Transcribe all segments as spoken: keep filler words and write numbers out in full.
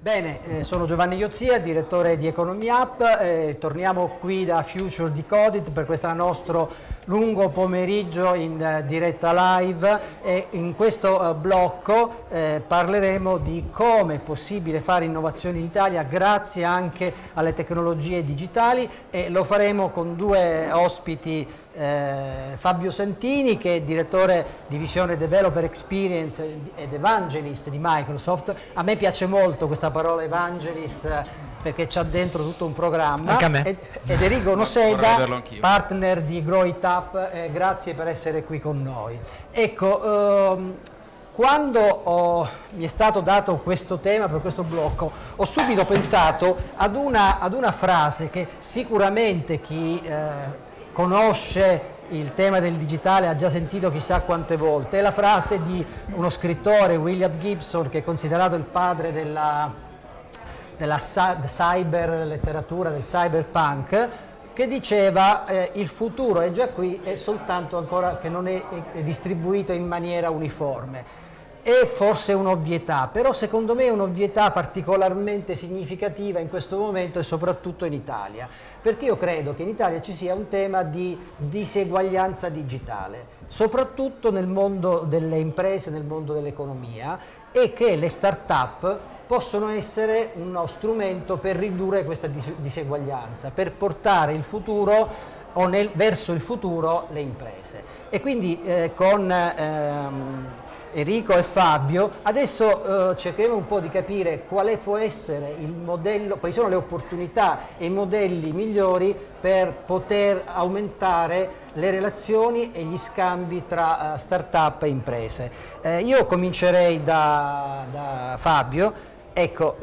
Bene, eh, sono Giovanni Iozia, direttore di Economy Up, eh, torniamo qui da Future Decoded per questo nostro lungo pomeriggio in uh, diretta live e in questo uh, blocco eh, parleremo di come è possibile fare innovazione in Italia grazie anche alle tecnologie digitali e lo faremo con due ospiti. Eh, Fabio Santini, che è direttore divisione Developer Experience ed Evangelist di Microsoft. A me piace molto questa parola Evangelist perché c'ha dentro tutto un programma. Anche a me. Ed, ed Enrico Noseda, partner di Grow It Up, eh, grazie per essere qui con noi. Ecco, ehm, quando ho, mi è stato dato questo tema per questo blocco, ho subito pensato ad una, ad una frase che sicuramente chi eh, conosce il tema del digitale ha già sentito chissà quante volte, è la frase di uno scrittore, William Gibson, che è considerato il padre della, della cyber letteratura, del cyberpunk, che diceva eh, il futuro è già qui, è soltanto ancora che non è, è distribuito in maniera uniforme. È forse un'ovvietà, però secondo me è un'ovvietà particolarmente significativa in questo momento e soprattutto in Italia, perché io credo che in Italia ci sia un tema di diseguaglianza digitale, soprattutto nel mondo delle imprese, nel mondo dell'economia, e che le start-up possono essere uno strumento per ridurre questa diseguaglianza, per portare il futuro o nel, verso il futuro le imprese. E quindi eh, con ehm, Enrico e Fabio adesso eh, cercheremo un po' di capire quale può essere il modello, quali sono le opportunità e i modelli migliori per poter aumentare le relazioni e gli scambi tra uh, start-up e imprese. Eh, io comincerei da, da Fabio. Ecco,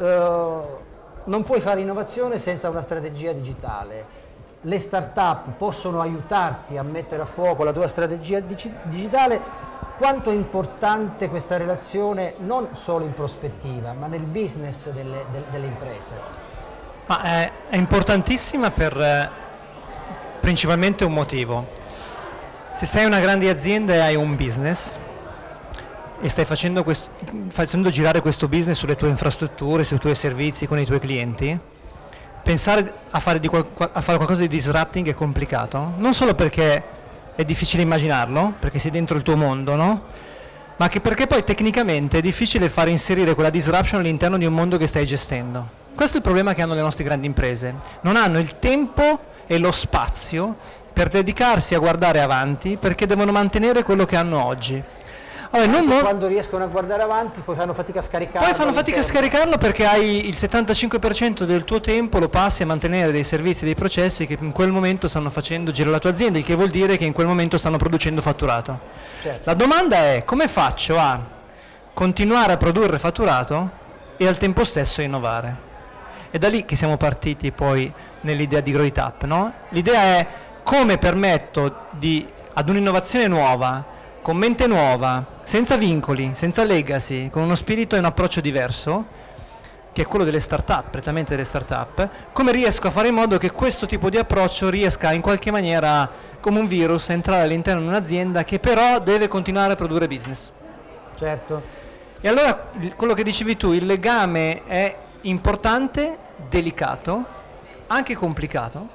eh, non puoi fare innovazione senza una strategia digitale. Le start-up possono aiutarti a mettere a fuoco la tua strategia dig- digitale. Quanto è importante questa relazione non solo in prospettiva, ma nel business delle, de- delle imprese? Ma è, è importantissima per eh, principalmente un motivo. Se sei una grande azienda e hai un business e stai facendo, questo, facendo girare questo business sulle tue infrastrutture, sui tuoi servizi, con i tuoi clienti, pensare a fare, di qual- a fare qualcosa di disrupting è complicato, non solo perché è difficile immaginarlo, perché sei dentro il tuo mondo, no? Ma che perché poi tecnicamente è difficile fare inserire quella disruption all'interno di un mondo che stai gestendo. Questo è il problema che hanno le nostre grandi imprese. Non hanno il tempo e lo spazio per dedicarsi a guardare avanti, perché devono mantenere quello che hanno oggi. Allora, non mo- quando riescono a guardare avanti poi fanno fatica a scaricarlo. Poi fanno fatica a scaricarlo perché hai il settantacinque per cento del tuo tempo lo passi a mantenere dei servizi, dei processi che in quel momento stanno facendo girare la tua azienda, il che vuol dire che in quel momento stanno producendo fatturato. Certo. La domanda è: come faccio a continuare a produrre fatturato e al tempo stesso innovare? È da lì che siamo partiti poi nell'idea di Grow It Up, no? L'idea è: come permetto di, ad un'innovazione nuova, con mente nuova, senza vincoli, senza legacy, con uno spirito e un approccio diverso, che è quello delle start-up, prettamente delle start-up, come riesco a fare in modo che questo tipo di approccio riesca in qualche maniera, come un virus, a entrare all'interno di un'azienda che però deve continuare a produrre business. Certo. E allora, quello che dicevi tu, il legame è importante, delicato, anche complicato,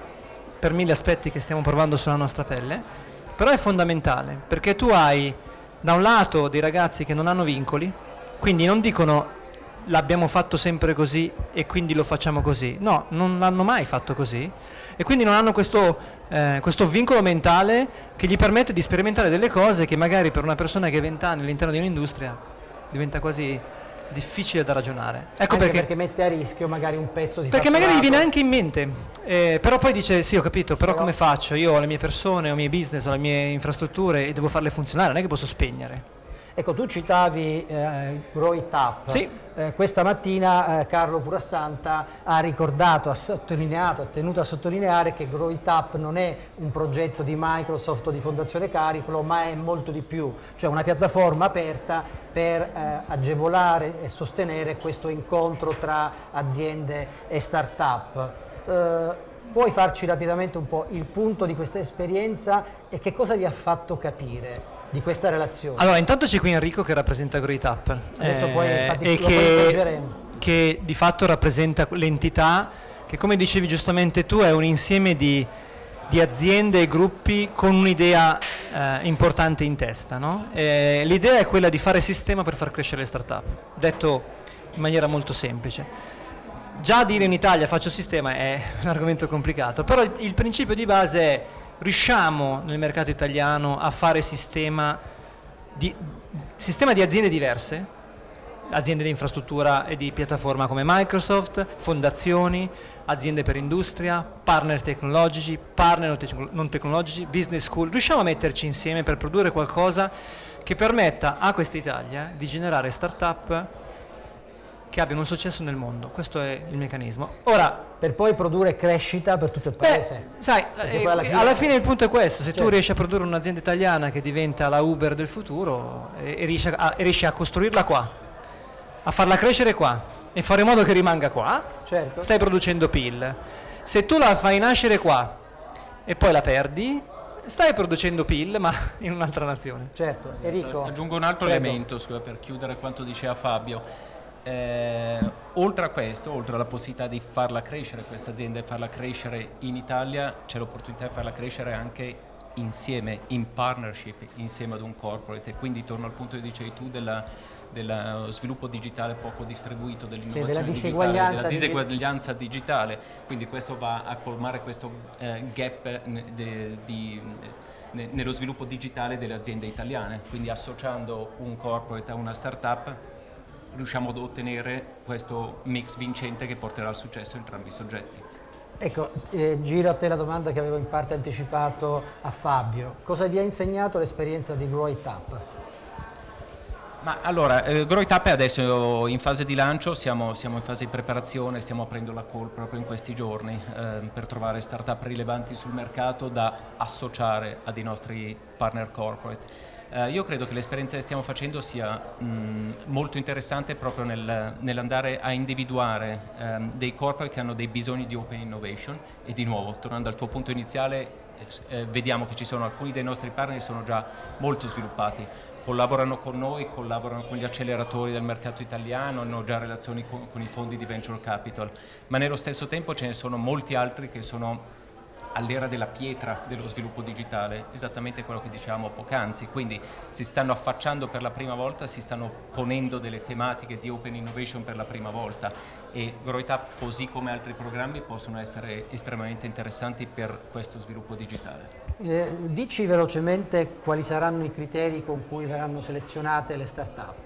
per mille aspetti che stiamo provando sulla nostra pelle, però è fondamentale, perché tu hai da un lato dei ragazzi che non hanno vincoli, quindi non dicono l'abbiamo fatto sempre così e quindi lo facciamo così, no, non l'hanno mai fatto così e quindi non hanno questo, eh, questo vincolo mentale che gli permette di sperimentare delle cose che magari per una persona che ha vent'anni all'interno di un'industria diventa quasi difficile da ragionare. Ecco anche perché, perché mette a rischio magari un pezzo di perché fatturato. magari gli viene anche in mente, eh, però poi dice sì, ho capito, però, però come faccio? Io ho le mie persone, ho i miei business, ho le mie infrastrutture e devo farle funzionare, non è che posso spegnere. Ecco, tu citavi eh, Grow It Up. Sì. Eh, questa mattina eh, Carlo Purassanta ha ricordato, ha sottolineato, ha tenuto a sottolineare che Grow It Up non è un progetto di Microsoft o di Fondazione Cariclo, ma è molto di più, cioè una piattaforma aperta per eh, agevolare e sostenere questo incontro tra aziende e start-up. Eh, puoi farci rapidamente un po' il punto di questa esperienza e che cosa vi ha fatto capire di questa relazione? Allora, intanto c'è qui Enrico che rappresenta Grow It Up. Adesso eh, poi infatti e lo che, coinvolgeremo. che di fatto rappresenta l'entità che, come dicevi giustamente tu, è un insieme di, di aziende e gruppi con un'idea eh, importante in testa, no? Eh, l'idea è quella di fare sistema per far crescere le start-up, detto in maniera molto semplice. Già dire in Italia faccio sistema è un argomento complicato, però il, il principio di base è: riusciamo nel mercato italiano a fare sistema di, sistema di aziende diverse, aziende di infrastruttura e di piattaforma come Microsoft, fondazioni, aziende per industria, partner tecnologici, partner non tecnologici, business school. Riusciamo a metterci insieme per produrre qualcosa che permetta a questa Italia di generare start-up che abbiano un successo nel mondo. Questo è il meccanismo. Ora, per poi produrre crescita per tutto il paese. Beh, sai, eh, alla, fine... alla fine il punto è questo: se certo. tu riesci a produrre un'azienda italiana che diventa la Uber del futuro e, e, riesci a, e riesci a costruirla qua, a farla crescere qua e fare in modo che rimanga qua, certo. stai producendo P I L. Se tu la fai nascere qua e poi la perdi, stai producendo P I L ma in un'altra nazione. Certo. Enrico, aggiungo un altro prego. elemento, scusa, per chiudere quanto diceva Fabio. Eh, oltre a questo, oltre alla possibilità di farla crescere questa azienda e farla crescere in Italia, c'è l'opportunità di farla crescere anche insieme, in partnership, insieme ad un corporate. E quindi torno al punto che dicevi tu della dello sviluppo digitale poco distribuito, dell'innovazione sì, della digitale, della diseguaglianza digi- digitale, quindi questo va a colmare questo eh, gap ne, de, di, ne, nello sviluppo digitale delle aziende italiane, quindi associando un corporate a una startup riusciamo ad ottenere questo mix vincente che porterà al successo in entrambi i soggetti. Ecco, eh, giro a te la domanda che avevo in parte anticipato a Fabio. Cosa vi ha insegnato l'esperienza di GrowItUp? Ma allora, eh, GrowItUp è adesso in fase di lancio, siamo, siamo in fase di preparazione, stiamo aprendo la call proprio in questi giorni eh, per trovare startup rilevanti sul mercato da associare a dei nostri partner corporate. Eh, io credo che l'esperienza che stiamo facendo sia mh, molto interessante proprio nel, nell'andare a individuare ehm, dei corporate che hanno dei bisogni di open innovation e di nuovo, tornando al tuo punto iniziale, eh, vediamo che ci sono alcuni dei nostri partner che sono già molto sviluppati. Collaborano con noi, collaborano con gli acceleratori del mercato italiano, hanno già relazioni con, con i fondi di venture capital, ma nello stesso tempo ce ne sono molti altri che sono all'era della pietra dello sviluppo digitale, esattamente quello che dicevamo poc'anzi, quindi si stanno affacciando per la prima volta, si stanno ponendo delle tematiche di open innovation per la prima volta e GrowItUp, così come altri programmi, possono essere estremamente interessanti per questo sviluppo digitale. Eh, dici velocemente quali saranno i criteri con cui verranno selezionate le start-up,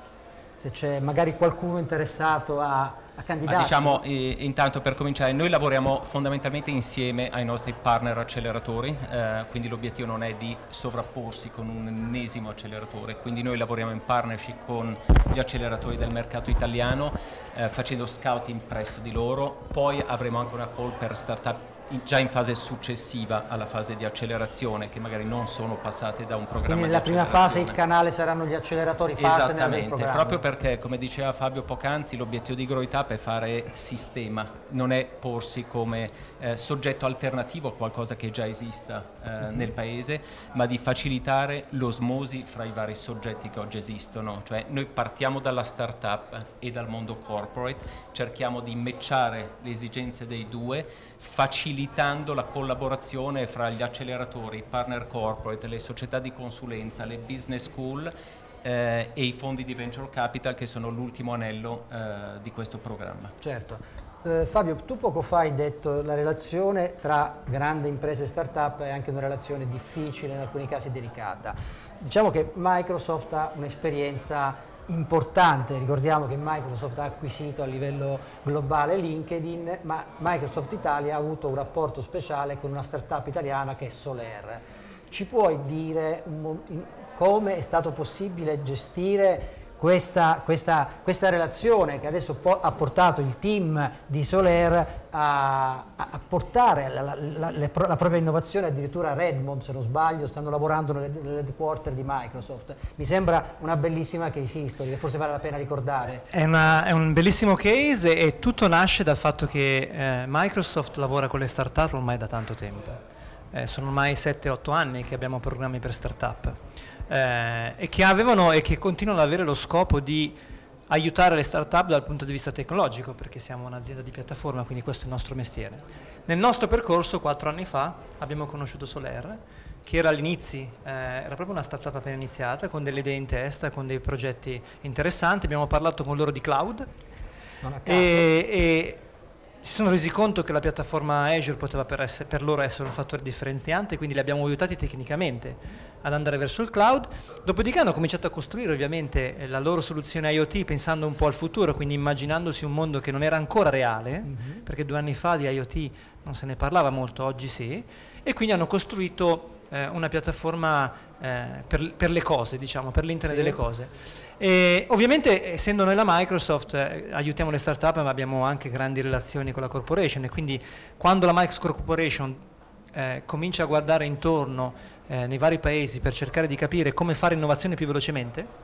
se c'è magari qualcuno interessato a a candidarsi. Ma diciamo, eh, intanto per cominciare, noi lavoriamo fondamentalmente insieme ai nostri partner acceleratori, eh, quindi l'obiettivo non è di sovrapporsi con un ennesimo acceleratore, quindi noi lavoriamo in partnership con gli acceleratori del mercato italiano, eh, facendo scouting presso di loro, poi avremo anche una call per startup in, già in fase successiva alla fase di accelerazione, che magari non sono passate da un programma Quindi di nella prima fase il canale saranno gli acceleratori partner del programma. Proprio perché, come diceva Fabio poc'anzi, l'obiettivo di GrowItUp è fare sistema, non è porsi come eh, soggetto alternativo a qualcosa che già esista eh, mm-hmm. nel paese, ma di facilitare l'osmosi fra i vari soggetti che oggi esistono. Cioè noi partiamo dalla startup e dal mondo corporate, cerchiamo di matchare le esigenze dei due, facilitando la collaborazione fra gli acceleratori, i partner corporate, le società di consulenza, le business school eh, e i fondi di venture capital, che sono l'ultimo anello eh, di questo programma. Certo. Eh, Fabio, tu poco fa hai detto che la relazione tra grandi imprese e start-up è anche una relazione difficile, in alcuni casi delicata. Diciamo che Microsoft ha un'esperienza importante, ricordiamo che Microsoft ha acquisito a livello globale LinkedIn, ma Microsoft Italia ha avuto un rapporto speciale con una startup italiana che è Soler. Ci puoi dire un, come è stato possibile gestire questa, questa, questa relazione che adesso po- ha portato il team di Soler a, a portare la, la, la, la, la propria innovazione addirittura a Redmond, se non sbaglio, stanno lavorando nelle, nelle headquarter di Microsoft. Mi sembra una bellissima case history che forse vale la pena ricordare. È, una, è un bellissimo case e tutto nasce dal fatto che eh, Microsoft lavora con le start-up ormai da tanto tempo. Eh, sono ormai sette otto anni che abbiamo programmi per start-up. Eh, e che avevano e che continuano ad avere lo scopo di aiutare le start-up dal punto di vista tecnologico, perché siamo un'azienda di piattaforma, quindi questo è il nostro mestiere. Nel nostro percorso, quattro anni fa, abbiamo conosciuto Solaire, che era all'inizio, eh, era proprio una startup appena iniziata, con delle idee in testa, con dei progetti interessanti. Abbiamo parlato con loro di cloud e, e si sono resi conto che la piattaforma Azure poteva per, essere, per loro essere un fattore differenziante, quindi li abbiamo aiutati tecnicamente ad andare verso il cloud. Dopodiché hanno cominciato a costruire ovviamente la loro soluzione IoT pensando un po' al futuro, quindi immaginandosi un mondo che non era ancora reale, mm-hmm. perché due anni fa di IoT non se ne parlava molto, oggi sì, e quindi hanno costruito eh, una piattaforma eh, per, per le cose, diciamo, per l'internet sì. delle cose. E ovviamente, essendo noi la Microsoft, eh, aiutiamo le start-up, ma abbiamo anche grandi relazioni con la corporation, e quindi quando la Microsoft Corporation eh, comincia a guardare intorno eh, nei vari paesi per cercare di capire come fare innovazione più velocemente,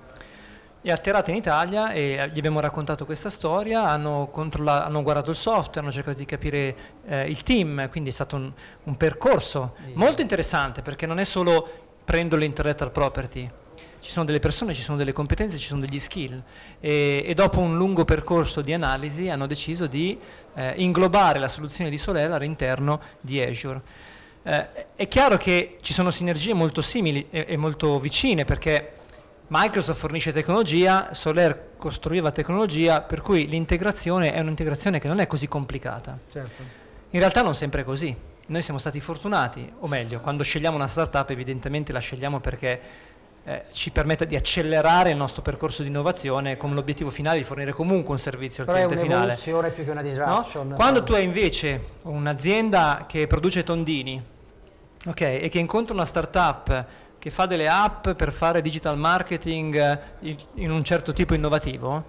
è atterrata in Italia e gli abbiamo raccontato questa storia, hanno, hanno guardato il software, hanno cercato di capire eh, il team, quindi è stato un, un percorso yeah. molto interessante, perché non è solo prendo l'intellectual property, ci sono delle persone, ci sono delle competenze, ci sono degli skill, e, e dopo un lungo percorso di analisi hanno deciso di eh, inglobare la soluzione di Solaire all'interno di Azure. Eh, è chiaro che ci sono sinergie molto simili e, e molto vicine, perché Microsoft fornisce tecnologia, Solaire costruiva tecnologia, per cui l'integrazione è un'integrazione che non è così complicata. Certo. In realtà non sempre è così. Noi siamo stati fortunati, o meglio, quando scegliamo una startup evidentemente la scegliamo perché eh, ci permette di accelerare il nostro percorso di innovazione con l'obiettivo finale di fornire comunque un servizio al Però cliente finale. Però è un'evoluzione più che una disruption. No? Quando tu hai invece un'azienda che produce tondini, ok, e che incontra una startup che fa delle app per fare digital marketing in un certo tipo innovativo,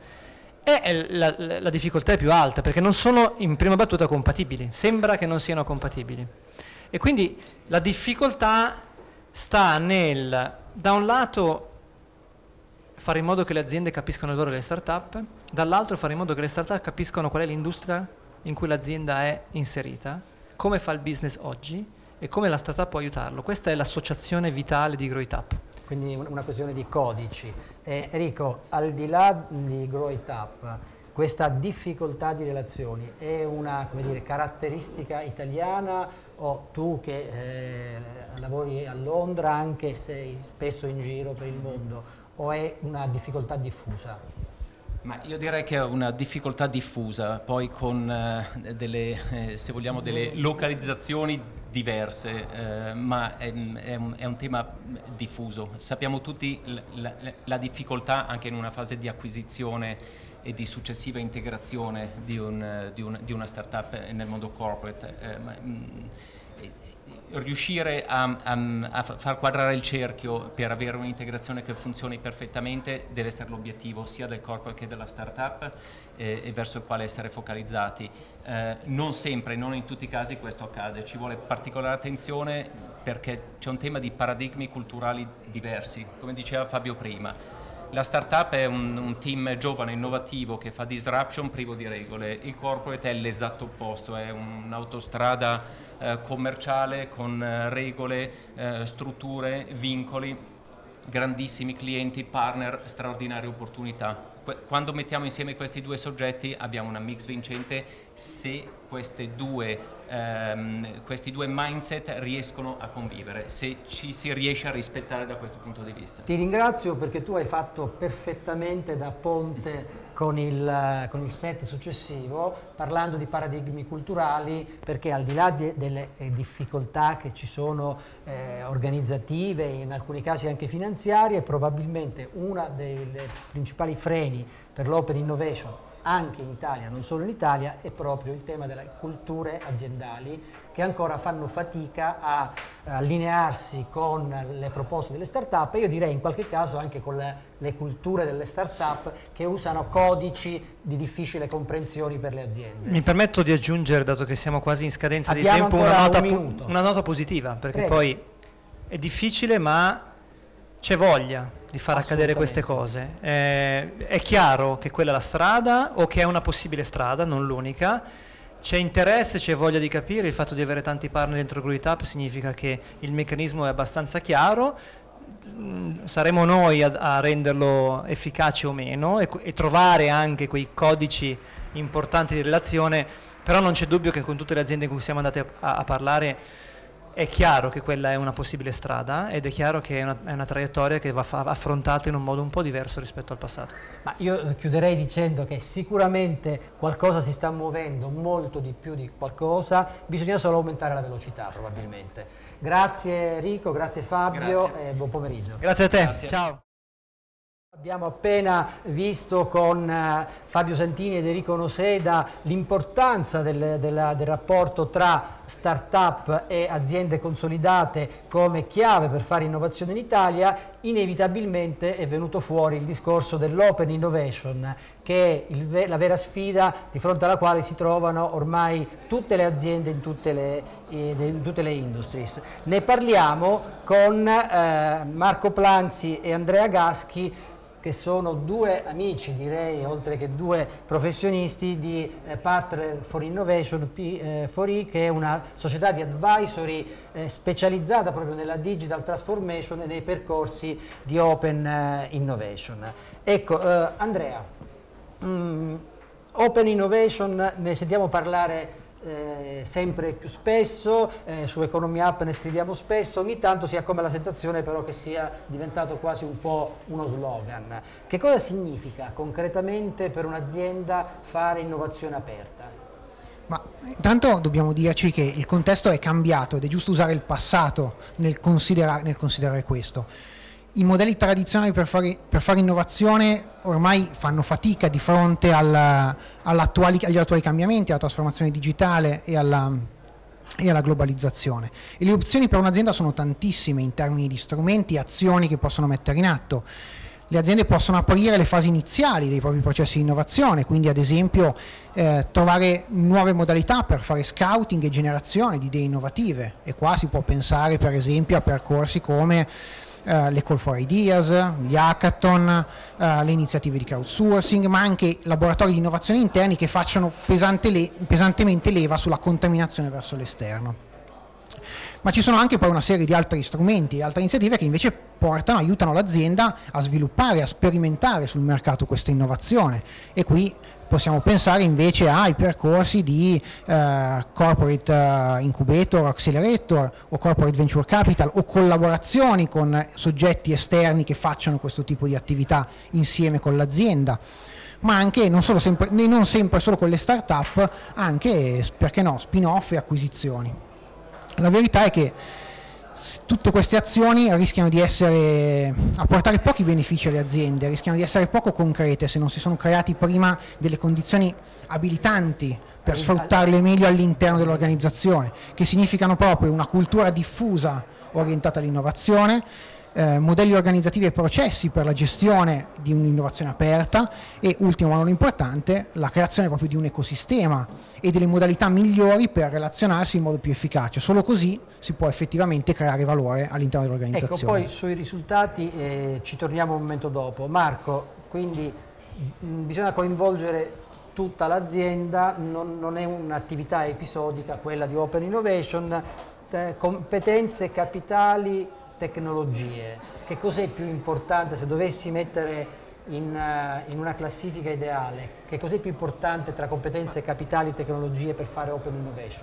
è la, la, la difficoltà è più alta, perché non sono in prima battuta compatibili, sembra che non siano compatibili. E quindi la difficoltà sta nel, da un lato, fare in modo che le aziende capiscano il valore delle start-up, dall'altro fare in modo che le start-up capiscano qual è l'industria in cui l'azienda è inserita, come fa il business oggi, e come la startup può aiutarlo. Questa è l'associazione vitale di GrowItUp. Quindi una questione di codici. Eh, Enrico, al di là di GrowItUp, questa difficoltà di relazioni è una, come dire, caratteristica italiana, o tu che eh, lavori a Londra anche sei spesso in giro per il mondo, o è una difficoltà diffusa? Ma io direi che è una difficoltà diffusa, poi con eh, delle, eh, se vogliamo, delle localizzazioni diverse, eh, ma è, è, un, è un tema diffuso. Sappiamo tutti la, la, la difficoltà anche in una fase di acquisizione e di successiva integrazione di, un, di, un, di una startup nel mondo corporate. Eh, ma, mh, riuscire a, a, a far quadrare il cerchio per avere un'integrazione che funzioni perfettamente deve essere l'obiettivo sia del corporate che della startup eh, e verso il quale essere focalizzati. Eh, non sempre, non in tutti i casi questo accade, ci vuole particolare attenzione perché c'è un tema di paradigmi culturali diversi, come diceva Fabio prima. La startup è un, un team giovane, innovativo, che fa disruption privo di regole. Il corporate è l'esatto opposto, è un'autostrada eh, commerciale con eh, regole, eh, strutture, vincoli, grandissimi clienti, partner, straordinarie opportunità. Que- quando mettiamo insieme questi due soggetti abbiamo una mix vincente se queste due, ehm, questi due mindset riescono a convivere, se ci si riesce a rispettare da questo punto di vista. Ti ringrazio perché tu hai fatto perfettamente da ponte con il, con il set successivo, parlando di paradigmi culturali, perché al di là de, delle eh, difficoltà che ci sono eh, organizzative, in alcuni casi anche finanziarie, probabilmente una dei principali freni per l'open innovation anche in Italia, non solo in Italia, è proprio il tema delle culture aziendali che ancora fanno fatica a allinearsi con le proposte delle start-up e io direi in qualche caso anche con le, le culture delle start-up che usano codici di difficile comprensione per le aziende. Mi permetto di aggiungere, dato che siamo quasi in scadenza Abbiamo di tempo, una nota, un po- una nota positiva, perché Prego. Poi è difficile ma c'è voglia di far accadere queste cose. Eh, è chiaro che quella è la strada o che è una possibile strada, non l'unica. C'è interesse, c'è voglia di capire. Il fatto di avere tanti partner dentro GrowItUp significa che il meccanismo è abbastanza chiaro. mh, saremo noi a, a renderlo efficace o meno e, e trovare anche quei codici importanti di relazione, però non c'è dubbio che con tutte le aziende con cui siamo andati a, a parlare è chiaro che quella è una possibile strada ed è chiaro che è una, è una traiettoria che va fa- affrontata in un modo un po' diverso rispetto al passato. Ma io chiuderei dicendo che sicuramente qualcosa si sta muovendo, molto di più di qualcosa, bisogna solo aumentare la velocità probabilmente. Grazie Enrico, grazie Fabio grazie. E buon pomeriggio. Grazie a te, grazie. Ciao. Abbiamo appena visto con uh, Fabio Santini ed Enrico Noseda l'importanza del, del, del rapporto tra start-up e aziende consolidate come chiave per fare innovazione in Italia. Inevitabilmente è venuto fuori il discorso dell'open innovation, che è il, la vera sfida di fronte alla quale si trovano ormai tutte le aziende in tutte le, in tutte le industries. Ne parliamo con uh, Marco Planzi e Andrea Gaschi, che sono due amici, direi, oltre che due professionisti di eh, Partner for Innovation, P quattro I, che è una società di advisory eh, specializzata proprio nella digital transformation e nei percorsi di open eh, innovation. Ecco, eh, Andrea, mh, open innovation ne sentiamo parlare Eh, sempre più spesso, eh, su Economy Up ne scriviamo spesso, ogni tanto si ha come la sensazione però che sia diventato quasi un po' uno slogan. Che cosa significa concretamente per un'azienda fare innovazione aperta? Ma intanto dobbiamo dirci che il contesto è cambiato ed è giusto usare il passato nel considerare, nel considerare questo. I modelli tradizionali per fare, per fare innovazione ormai fanno fatica di fronte alla, all'attuali, agli attuali cambiamenti, alla trasformazione digitale e alla, e alla globalizzazione. E le opzioni per un'azienda sono tantissime in termini di strumenti e azioni che possono mettere in atto. Le aziende possono aprire le fasi iniziali dei propri processi di innovazione, quindi ad esempio eh, trovare nuove modalità per fare scouting e generazione di idee innovative, e qua si può pensare per esempio a percorsi come Uh, le call for ideas, gli hackathon, uh, le iniziative di crowdsourcing, ma anche laboratori di innovazione interni che facciano pesante le- pesantemente leva sulla contaminazione verso l'esterno. Ma ci sono anche poi una serie di altri strumenti, altre iniziative che invece portano, aiutano l'azienda a sviluppare, a sperimentare sul mercato questa innovazione, e qui possiamo pensare invece ai percorsi di eh, corporate uh, incubator, accelerator o corporate venture capital, o collaborazioni con soggetti esterni che facciano questo tipo di attività insieme con l'azienda, ma anche non, solo sempre, non sempre solo con le start-up, anche, perché no, spin-off e acquisizioni. La verità è che tutte queste azioni rischiano di essere, a portare pochi benefici alle aziende, rischiano di essere poco concrete se non si sono creati prima delle condizioni abilitanti per sfruttarle meglio all'interno dell'organizzazione, che significano proprio una cultura diffusa orientata all'innovazione, eh, modelli organizzativi e processi per la gestione di un'innovazione aperta e, ultimo ma non importante, la creazione proprio di un ecosistema e delle modalità migliori per relazionarsi in modo più efficace. Solo così si può effettivamente creare valore all'interno dell'organizzazione. Ecco, poi sui risultati eh, ci torniamo un momento dopo. Marco, quindi mh, bisogna coinvolgere tutta l'azienda, non, non è un'attività episodica quella di Open Innovation, eh, competenze, capitali, tecnologie. Che cos'è più importante se dovessi mettere in, uh, in una classifica ideale? Che cos'è più importante tra competenze, capitali e tecnologie per fare Open Innovation?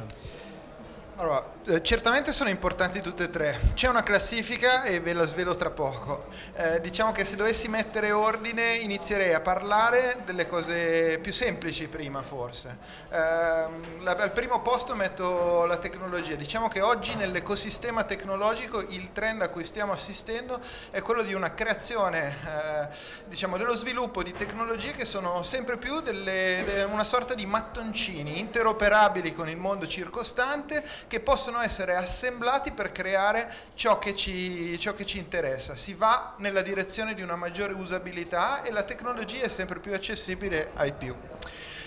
Allora, eh, certamente sono importanti tutte e tre. C'è una classifica e ve la svelo tra poco. Eh, diciamo che se dovessi mettere ordine inizierei a parlare delle cose più semplici prima, forse. Eh, la, al primo posto metto la tecnologia. Diciamo che oggi nell'ecosistema tecnologico il trend a cui stiamo assistendo è quello di una creazione, eh, diciamo, dello sviluppo di tecnologie che sono sempre più delle, de, una sorta di mattoncini interoperabili con il mondo circostante, che possono essere assemblati per creare ciò che ci, ciò che ci interessa. Si va nella direzione di una maggiore usabilità e la tecnologia è sempre più accessibile ai più.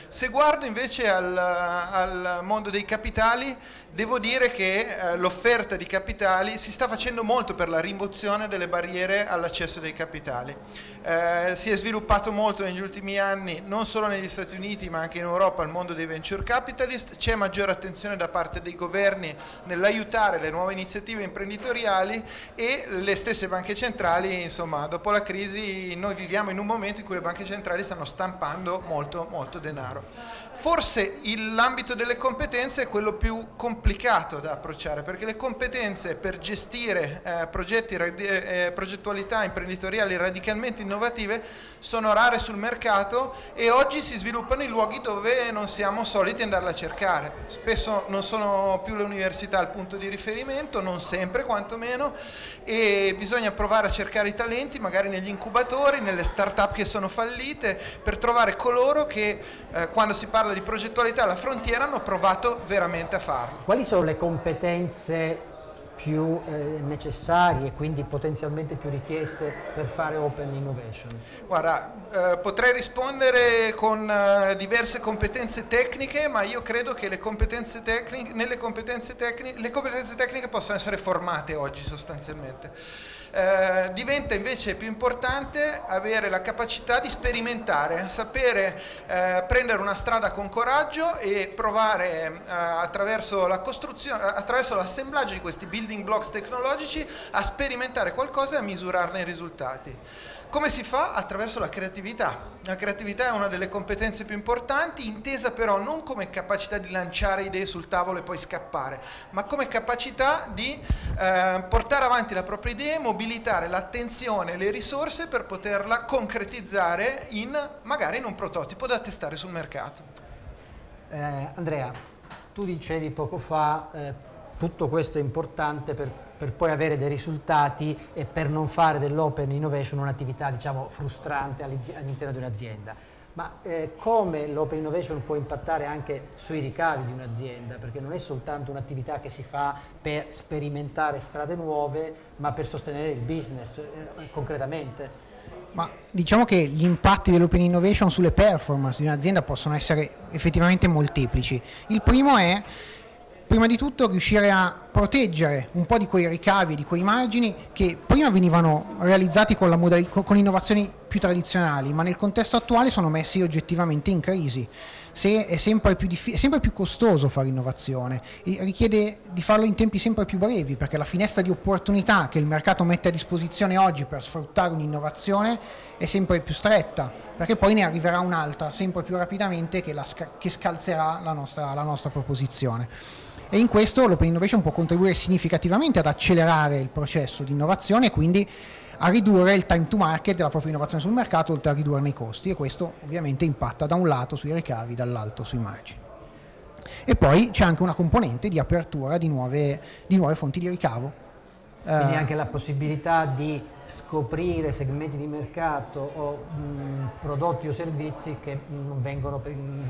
Se guardo invece al, al mondo dei capitali, devo dire che eh, l'offerta di capitali si sta facendo molto per la rimozione delle barriere all'accesso dei capitali. Eh, si è sviluppato molto negli ultimi anni, non solo negli Stati Uniti ma anche in Europa, il mondo dei venture capitalist. C'è maggiore attenzione da parte dei governi nell'aiutare le nuove iniziative imprenditoriali e le stesse banche centrali. Insomma, dopo la crisi noi viviamo in un momento in cui le banche centrali stanno stampando molto, molto denaro. Forse il, l'ambito delle competenze è quello più complicato da approcciare, perché le competenze per gestire eh, progetti, eh, progettualità imprenditoriali radicalmente innovative sono rare sul mercato e oggi si sviluppano in luoghi dove non siamo soliti andarle a cercare. Spesso non sono più le università il punto di riferimento, non sempre quantomeno, e bisogna provare a cercare i talenti magari negli incubatori, nelle start-up che sono fallite, per trovare coloro che eh, quando si parla di progettualità alla frontiera hanno provato veramente a farlo. Quali sono le competenze più eh, necessarie e quindi potenzialmente più richieste per fare Open Innovation? Guarda, eh, potrei rispondere con eh, diverse competenze tecniche, ma io credo che le competenze tecniche, nelle competenze tecniche, le competenze tecniche possano essere formate oggi sostanzialmente. Eh, diventa invece più importante avere la capacità di sperimentare, sapere eh, prendere una strada con coraggio e provare eh, attraverso la costruzione, attraverso l'assemblaggio di questi building blocks tecnologici a sperimentare qualcosa e a misurarne i risultati. Come si fa? Attraverso la creatività. La creatività è una delle competenze più importanti, intesa però non come capacità di lanciare idee sul tavolo e poi scappare, ma come capacità di eh, portare avanti la propria idea, mobilitare l'attenzione e le risorse per poterla concretizzare in, magari in un prototipo da testare sul mercato. Eh, Andrea, tu dicevi poco fa eh, tutto questo è importante per, per poi avere dei risultati e per non fare dell'open innovation un'attività, diciamo, frustrante all'interno di un'azienda. Ma eh, come l'open innovation può impattare anche sui ricavi di un'azienda? Perché non è soltanto un'attività che si fa per sperimentare strade nuove, ma per sostenere il business eh, concretamente. Ma diciamo che gli impatti dell'open innovation sulle performance di un'azienda possono essere effettivamente molteplici. Il primo è, prima di tutto, riuscire a proteggere un po' di quei ricavi, di quei margini che prima venivano realizzati con, la modalità, con innovazioni più tradizionali, ma nel contesto attuale sono messi oggettivamente in crisi. Se è sempre più, diffi- è sempre più costoso fare innovazione, e richiede di farlo in tempi sempre più brevi, perché la finestra di opportunità che il mercato mette a disposizione oggi per sfruttare un'innovazione è sempre più stretta, perché poi ne arriverà un'altra sempre più rapidamente che, la sca- che scalzerà la nostra, la nostra proposizione. E in questo l'open innovation può contribuire significativamente ad accelerare il processo di innovazione e quindi a ridurre il time to market della propria innovazione sul mercato, oltre a ridurne i costi, e questo ovviamente impatta da un lato sui ricavi, dall'altro sui margini. E poi c'è anche una componente di apertura di nuove, di nuove fonti di ricavo. Quindi anche la possibilità di scoprire segmenti di mercato o mh, prodotti o servizi che non vengono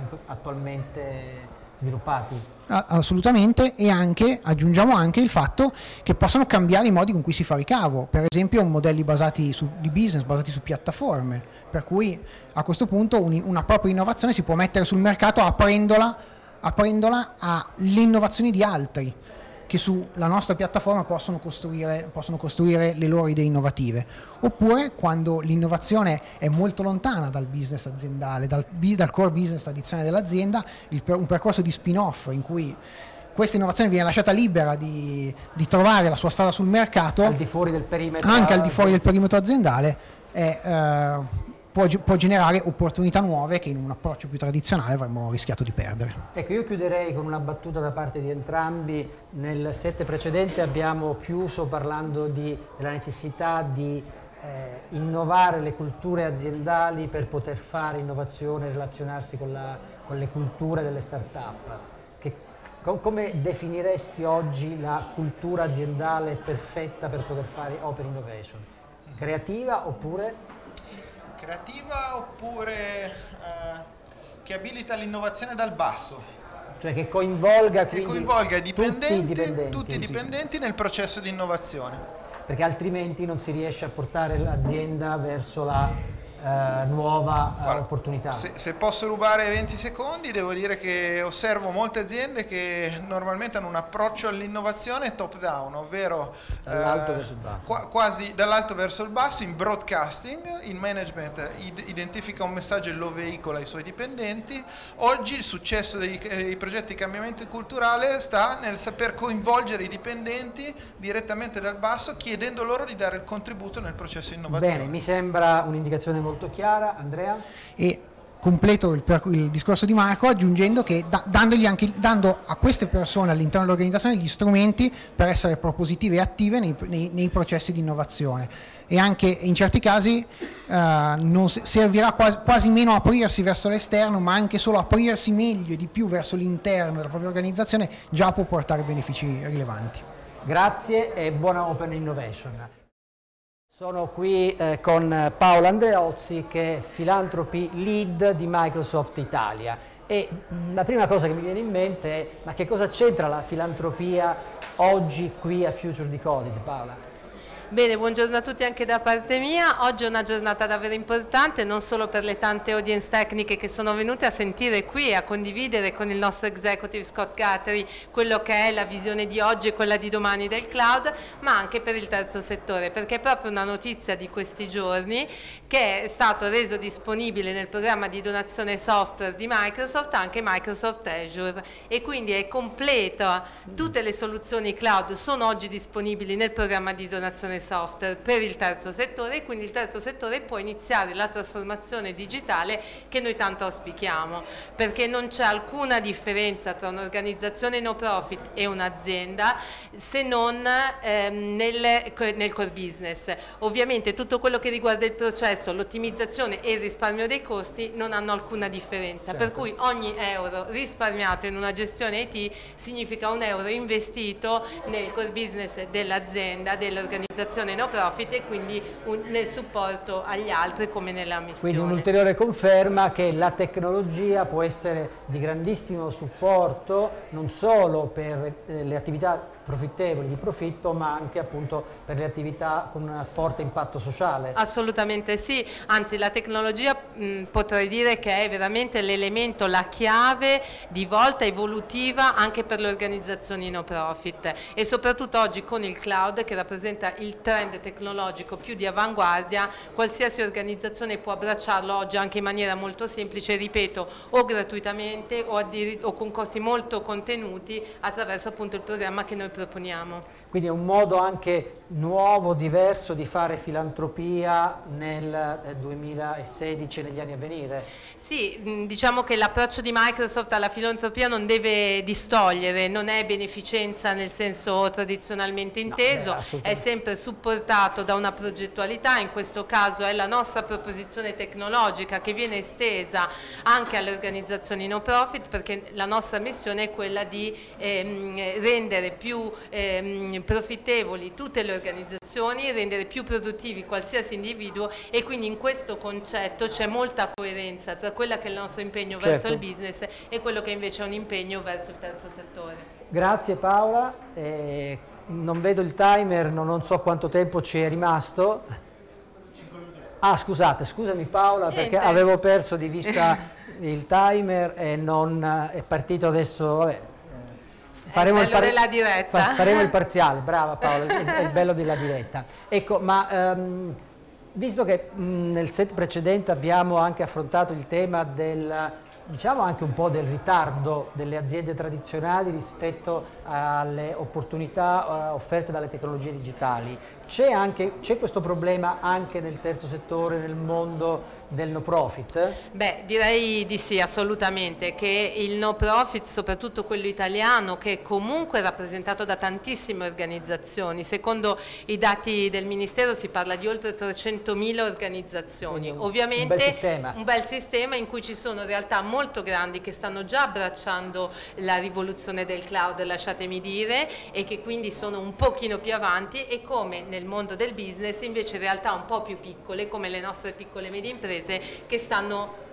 attualmente sviluppati. Assolutamente, e anche aggiungiamo anche il fatto che possono cambiare i modi con cui si fa ricavo, per esempio modelli basati su, di business basati su piattaforme, per cui a questo punto un, una propria innovazione si può mettere sul mercato aprendola, aprendola alle innovazioni di altri che sulla nostra piattaforma possono costruire, possono costruire le loro idee innovative. Oppure quando l'innovazione è molto lontana dal business aziendale, dal, dal core business tradizionale dell'azienda, il, un percorso di spin-off in cui questa innovazione viene lasciata libera di, di trovare la sua strada sul mercato, al di fuori del perimetro, anche al di fuori del perimetro aziendale, è, eh, può, può generare opportunità nuove che in un approccio più tradizionale avremmo rischiato di perdere. Ecco, io chiuderei con una battuta da parte di entrambi. Nel set precedente abbiamo chiuso parlando di, della necessità di eh, innovare le culture aziendali per poter fare innovazione e relazionarsi con, la, con le culture delle start-up. Che, co- come definiresti oggi la cultura aziendale perfetta per poter fare open innovation? Creativa oppure? Creativa oppure eh, che abilita l'innovazione dal basso, cioè che coinvolga, che coinvolga i dipendenti, tutti i dipendenti, tutti i dipendenti nel processo di innovazione, perché altrimenti non si riesce a portare l'azienda verso la eh, nuova eh, Guarda, opportunità. Se, se posso rubare venti secondi, devo dire che osservo molte aziende che normalmente hanno un approccio all'innovazione top down, ovvero dall'alto eh, verso il basso. Qua, quasi dall'alto verso il basso. In broadcasting il management id- identifica un messaggio e lo veicola ai suoi dipendenti. Oggi il successo dei, dei progetti di cambiamento culturale sta nel saper coinvolgere i dipendenti direttamente dal basso, chiedendo loro di dare il contributo nel processo di innovazione. Bene, mi sembra un'indicazione molto chiara. Andrea? E completo il, il discorso di Marco aggiungendo che da, dandogli anche, dando a queste persone all'interno dell'organizzazione gli strumenti per essere propositive e attive nei, nei, nei processi di innovazione, e anche in certi casi uh, non servirà quasi, quasi meno aprirsi verso l'esterno, ma anche solo aprirsi meglio e di più verso l'interno della propria organizzazione già può portare benefici rilevanti. Grazie e buona Open Innovation. Sono qui eh, con Paola Andreozzi, che è Philanthropy Lead di Microsoft Italia, e mh, la prima cosa che mi viene in mente è: ma che cosa c'entra la filantropia oggi qui a Future Decoded, Paola? Bene, buongiorno a tutti anche da parte mia. Oggi è una giornata davvero importante, non solo per le tante audience tecniche che sono venute a sentire qui e a condividere con il nostro executive Scott Guthrie quello che è la visione di oggi e quella di domani del cloud, ma anche per il terzo settore, perché è proprio una notizia di questi giorni che è stato reso disponibile nel programma di donazione software di Microsoft anche Microsoft Azure, e quindi è completa. Tutte le soluzioni cloud sono oggi disponibili nel programma di donazione software per il terzo settore, e quindi il terzo settore può iniziare la trasformazione digitale che noi tanto auspichiamo, perché non c'è alcuna differenza tra un'organizzazione no profit e un'azienda se non ehm, nel, nel core business. Ovviamente tutto quello che riguarda il processo, l'ottimizzazione e il risparmio dei costi non hanno alcuna differenza, certo. Per cui ogni euro risparmiato in una gestione I T significa un euro investito nel core business dell'azienda, dell'organizzazione no profit, e quindi un, nel supporto agli altri come nella missione. Quindi un'ulteriore conferma che la tecnologia può essere di grandissimo supporto non solo per eh, le attività profittevoli, di profitto, ma anche appunto per le attività con un forte impatto sociale. Assolutamente sì, anzi la tecnologia mh, potrei dire che è veramente l'elemento, la chiave di volta evolutiva anche per le organizzazioni no profit, e soprattutto oggi con il cloud, che rappresenta il trend tecnologico più di avanguardia, qualsiasi organizzazione può abbracciarlo oggi anche in maniera molto semplice, ripeto, o gratuitamente o, o con costi molto contenuti attraverso appunto il programma che noi proponiamo. Quindi è un modo anche nuovo, diverso di fare filantropia nel duemilasedici e negli anni a venire? Sì, diciamo che l'approccio di Microsoft alla filantropia non deve distogliere, non è beneficenza nel senso tradizionalmente inteso, no, beh, è sempre supportato da una progettualità. In questo caso è la nostra proposizione tecnologica che viene estesa anche alle organizzazioni no profit, perché la nostra missione è quella di ehm, rendere più ehm, profittevoli tutte le organizzazioni, rendere più produttivi qualsiasi individuo, e quindi in questo concetto c'è molta coerenza tra quella che è il nostro impegno certo. verso il business e quello che invece è un impegno verso il terzo settore. Grazie Paola, eh, non vedo il timer, non, non so quanto tempo ci è rimasto. Ah scusate, scusami Paola, Niente. perché avevo perso di vista il timer e non è partito adesso, vabbè. Faremo è il bello il par- della diretta. Fa- faremo il parziale, brava Paola, è, è il bello della diretta. Ecco, ma um, visto che mh, nel set precedente abbiamo anche affrontato il tema del, diciamo anche un po' del ritardo delle aziende tradizionali rispetto alle opportunità uh, offerte dalle tecnologie digitali, c'è, anche, c'è questo problema anche nel terzo settore, nel mondo del no profit? Beh, direi di sì, assolutamente, che il no profit, soprattutto quello italiano, che è comunque rappresentato da tantissime organizzazioni, secondo i dati del Ministero si parla di oltre trecentomila organizzazioni. Un, ovviamente un bel sistema. un bel sistema in cui ci sono realtà molto grandi che stanno già abbracciando la rivoluzione del cloud, lasciatemi dire, e che quindi sono un pochino più avanti, e come nel mondo del business invece realtà un po' più piccole come le nostre piccole e medie imprese che stanno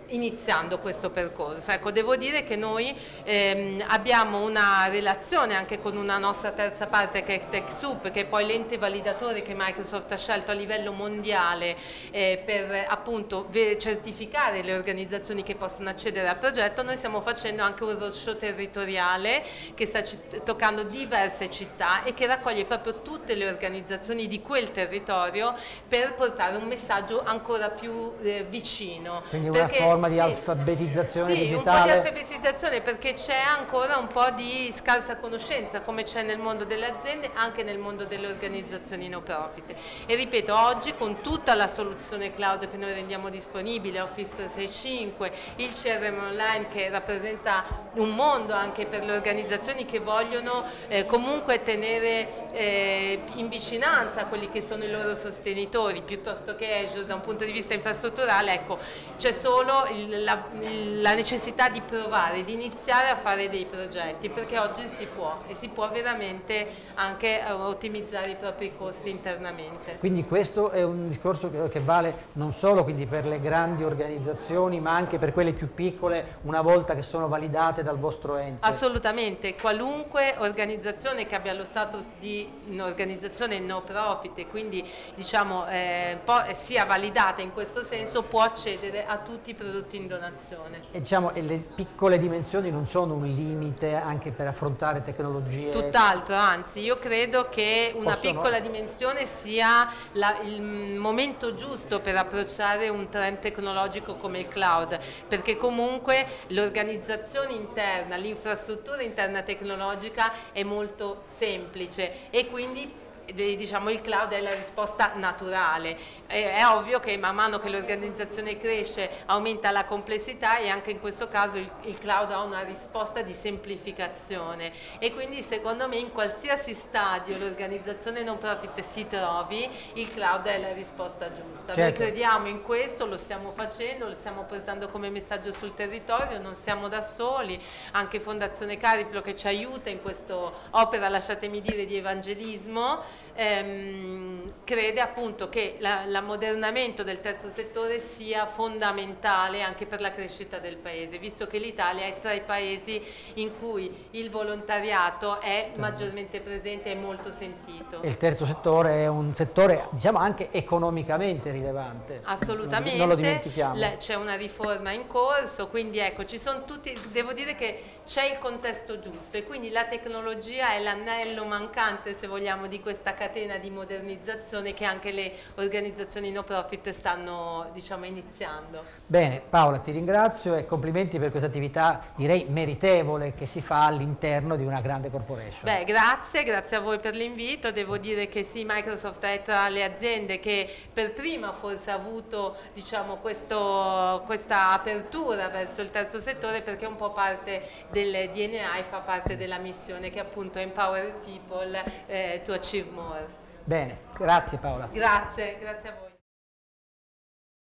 iniziando questo percorso. Ecco, devo dire che noi ehm, abbiamo una relazione anche con una nostra terza parte che è TechSoup, che è poi l'ente validatore che Microsoft ha scelto a livello mondiale eh, per appunto certificare le organizzazioni che possono accedere al progetto. Noi stiamo facendo anche un roadshow territoriale che sta toccando diverse città e che raccoglie proprio tutte le organizzazioni di quel territorio per portare un messaggio ancora più eh, vicino. Quindi una perché, forma di sì, alfabetizzazione sì, digitale. un po' di alfabetizzazione, perché c'è ancora un po' di scarsa conoscenza, come c'è nel mondo delle aziende, anche nel mondo delle organizzazioni no profit. E ripeto, oggi con tutta la soluzione cloud che noi rendiamo disponibile, Office trecentosessantacinque, il C R M online che rappresenta un mondo anche per le organizzazioni che vogliono eh, comunque tenere eh, in vicinanza quelli che sono i loro sostenitori, piuttosto che Azure da un punto di vista infrastrutturale, ecco, c'è solo il, la, il, la necessità di provare, di iniziare a fare dei progetti, perché oggi si può e si può veramente anche uh, ottimizzare i propri costi internamente. Quindi questo è un discorso che, che vale non solo quindi per le grandi organizzazioni, ma anche per quelle più piccole una volta che sono validate dal vostro ente. Assolutamente, qualunque organizzazione che abbia lo status di organizzazione no profit e quindi diciamo eh, sia validata in questo senso può accedere a tutti i prodotti in donazione. E diciamo e le piccole dimensioni non sono un limite anche per affrontare tecnologie? Tutt'altro, anzi io credo che una possono... piccola dimensione sia la, il momento giusto per approcciare un trend tecnologico come il cloud, perché comunque l'organizzazione interna, l'infrastruttura interna tecnologica è molto semplice e quindi diciamo il cloud è la risposta naturale. È, è ovvio che man mano che l'organizzazione cresce aumenta la complessità e anche in questo caso il, il cloud ha una risposta di semplificazione e quindi secondo me in qualsiasi stadio l'organizzazione non profit si trovi il cloud è la risposta giusta. Certo. Noi crediamo in questo, lo stiamo facendo, lo stiamo portando come messaggio sul territorio, non siamo da soli, anche Fondazione Cariplo che ci aiuta in questa opera, lasciatemi dire, di evangelismo. Ehm, crede appunto che la, l'ammodernamento del terzo settore sia fondamentale anche per la crescita del paese, visto che l'Italia è tra i paesi in cui il volontariato è maggiormente presente e molto sentito. E il terzo settore è un settore diciamo anche economicamente rilevante. Assolutamente, non lo dimentichiamo. Le, c'è una riforma in corso, quindi ecco ci sono tutti, devo dire che c'è il contesto giusto e quindi la tecnologia è l'anello mancante se vogliamo di questa catena di modernizzazione che anche le organizzazioni no profit stanno diciamo iniziando. Bene Paola, ti ringrazio e complimenti per questa attività direi meritevole che si fa all'interno di una grande corporation. Beh, grazie, grazie a voi per l'invito. Devo dire che sì, Microsoft è tra le aziende che per prima forse ha avuto diciamo questo, questa apertura verso il terzo settore perché è un po' parte del D N A e fa parte della missione che appunto empower people eh, to achieve more. Bene, grazie Paola. Grazie, grazie a voi.